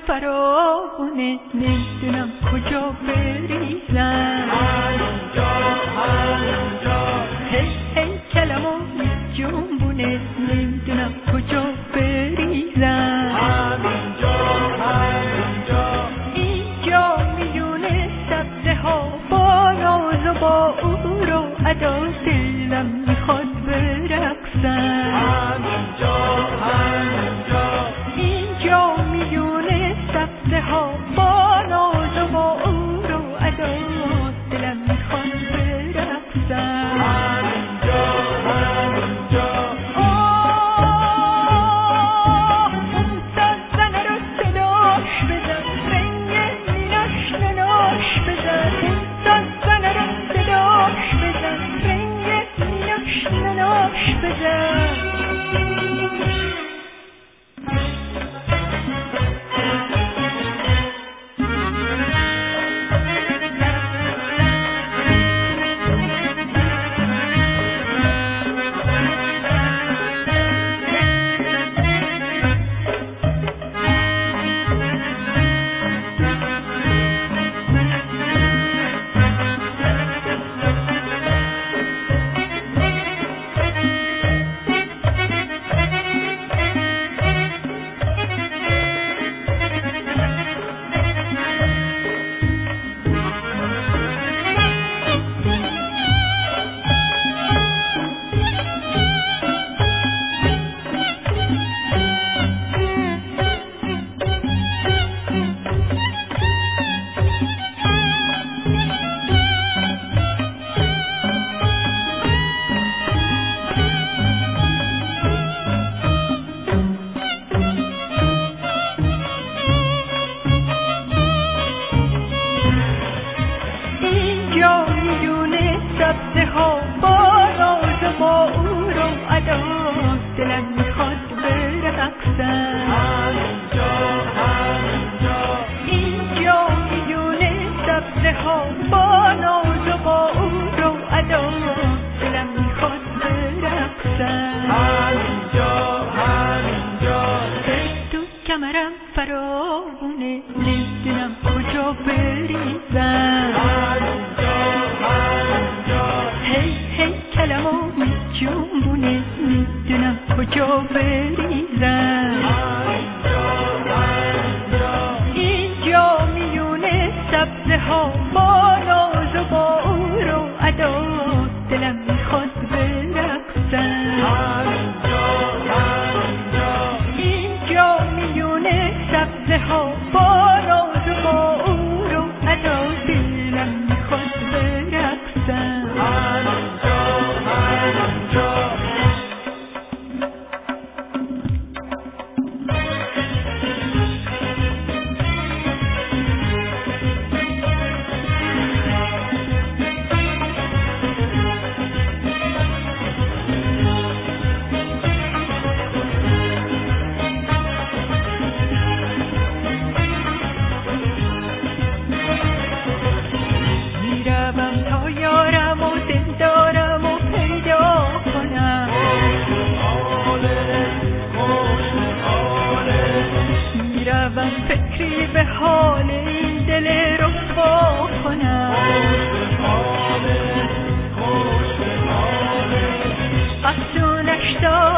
فراوونه، نمیدونم کجا بریزم. هی هی کلمو جنبونه، نمیدونم کجا بریزم. اینجا میونه سبزه ها با ناز و با او رو ادا، دلم میخواد برقصم. اینجا میونه سبزه ها با ناز و با او رو ادا، دلم میخواد برقصم. کمرم فراوونه، نمیدونم کجا بریزم. هی هی کلمو جنبونه، نمیدونم کجا بریزم. اینجا میونه سبزه ها با ناز و با او رو ادا، دلم میخواد برقصم. سبزه ها با ناز و با او رو ادا، دلم میخواد برقصم. فکری به حال این دل رسوا کنم. افسونش دار